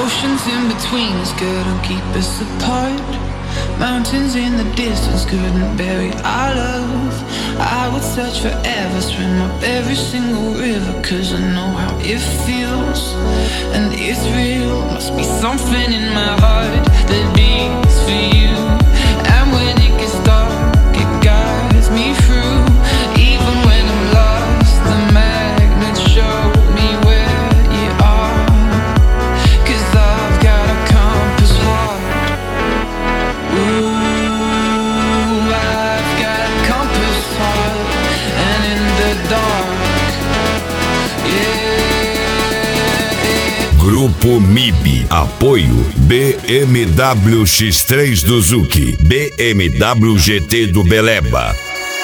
Oceans in between us couldn't keep us apart. Mountains in the distance couldn't bury our love. I would search forever, swim up every single river, 'cause I know how it feels, and it's real. Must be something in my heart that beats for you. And when it gets dark, it guides me through. Even when I'm lost, the magnets show me where you are, 'cause I've got a compass heart. Ooh, I've got a compass heart, and in the dark, yeah. Grupo MIB. Apoio BMW X3 do Zuki, BMW GT do Beleba.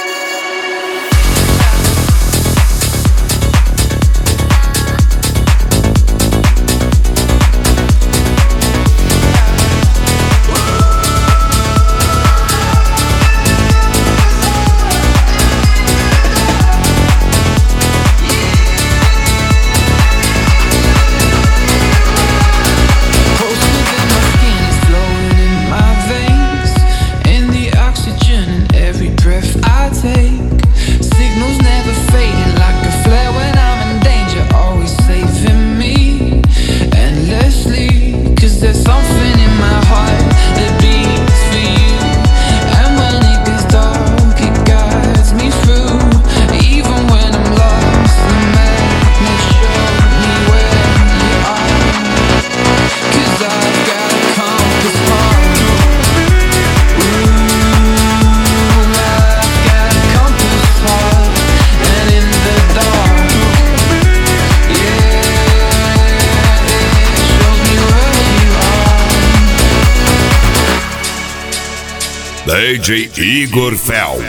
DJ Igor Fel.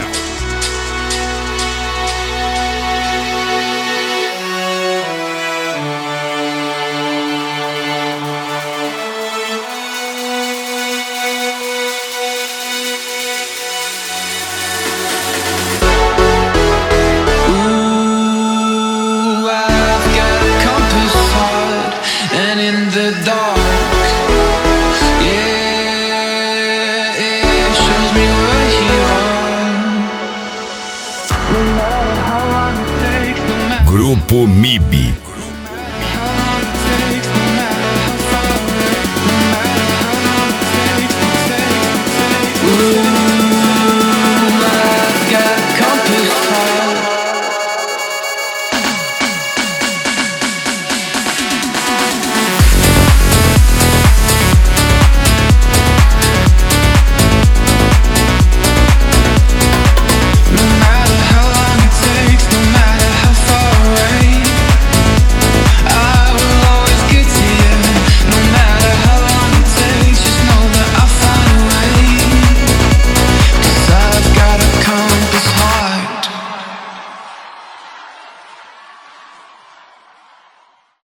Grupo MIB.